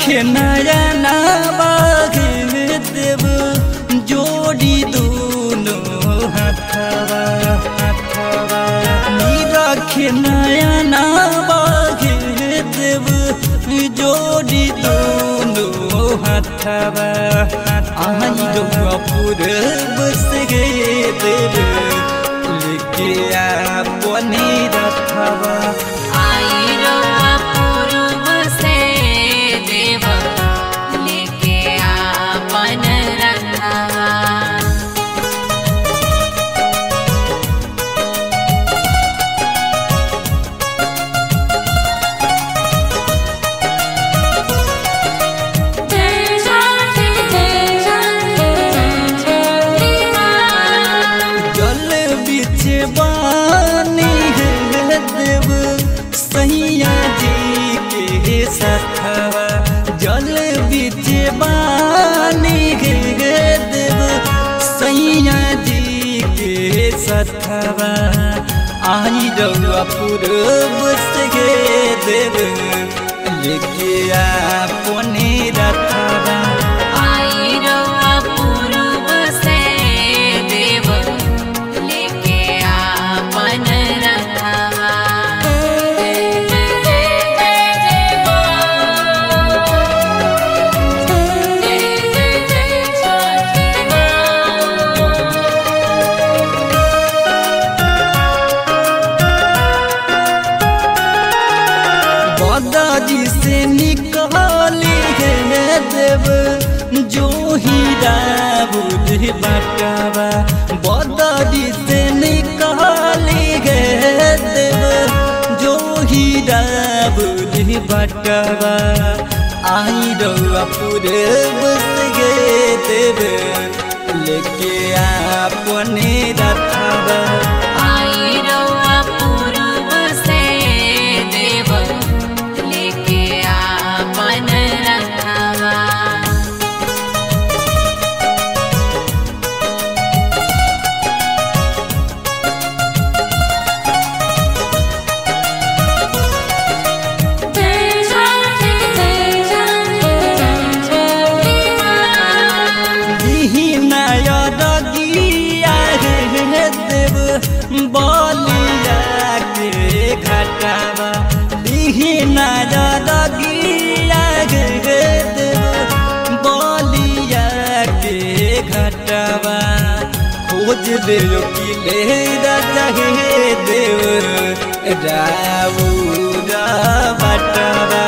रखे नयना बागे देव जोड़ी दोनों हाथवा रखे नयना बागे देव जोड़ी दोनों हाथवा आई रउआ बस गे देव लेके अपने रथवा आई रउआ पूर्व से देव लेके आपन रथवा। बानी है देव सैया जी के सथवा जल बीच बानी है देव सैया जी के सथवा आई रउआ पूर्व से देव लेके अपने रथवा आई रउआ पूर्व से देव लेके आपन रथवा। बदाजी से निकाली है देव जो हीरा बुझ बटवा बदाजी से निकाली है देव जो हीरा बुझ बटवा आई रउआ पूर्व से देव लेके अपने रथवा आई रउआ पूर्व से देव लेके आपन रथवा। बलिया के घटावा लिहिना जगिया गे देव बलिया के घटावा खोज देव किले राजा हे देव राउरा बटवा